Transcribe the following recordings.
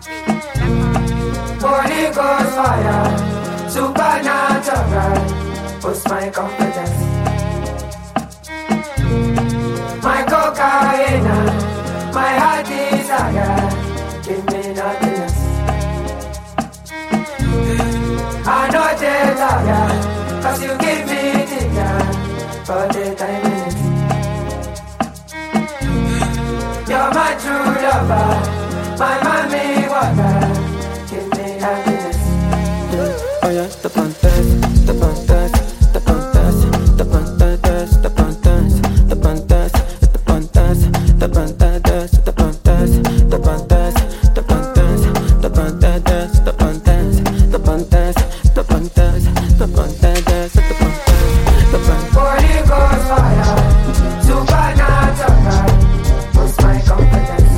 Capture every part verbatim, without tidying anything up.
Holy Ghost fire, supernatural, boost my confidence. My cocaine, my heart desire, give me happiness. I know they're tired, cause you give me ginger for the time minutes. You're my true lover, my mommy water, give me happiness. Oh yeah, the pantas, the pantas, the pantas, the pantas, the pantas, the pantas, the pantas, the pantas, the pantas, the pantas, the pantas, the pantas, the pantas, the pantas, the pantas, the pantas, the pantas. Holy Ghost fire, supernatural, boost my confidence.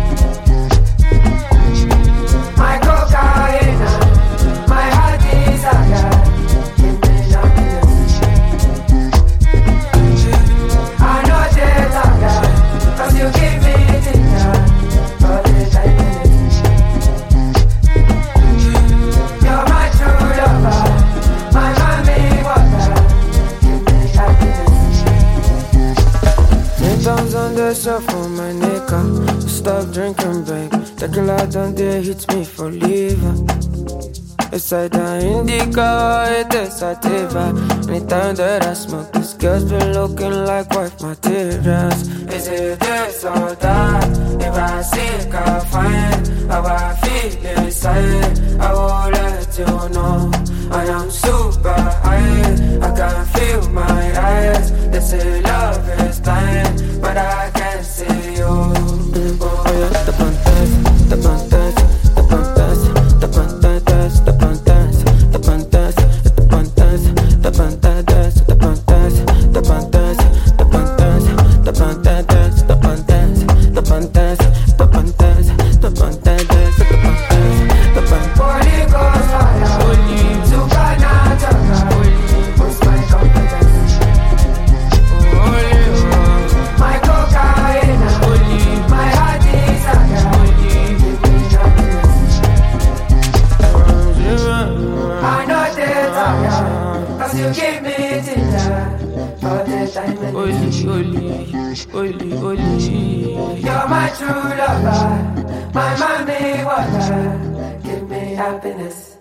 My cocaine, my heart desire, give me happiness. I know they're tired, cause you give me ginger for the time minutes. You're my true lover, my mommy water, give me happiness. Ten pounds on the shelf for my nigga. Stop drinking, babe. Tequila don't dare hit me for liver. It's either indica or it is sativa. Anytime that I smoke, this girl's been looking like wife materials. Is it this or that? If I seek, I'll find how I feel inside. I will let you know I am super high. I can feel my eyes. They say love is blind, but I can't see you. Oh yeah, the pantas, the pantas, the pantas, the pantas, the pantas, the pantas, the pantas, the pantas, the pantas, the pantas, the pantas, the pantas, the pantas, the pantas, the pantas, the pantas, the pantas, the pantas. Holy Ghost fire, supernatural, boost my confidence. My cocaine, my heart desire, give me happiness. I know they're tired, cause you give me ginger for the time minutes. You're my true lover, my mommy water, give me happiness.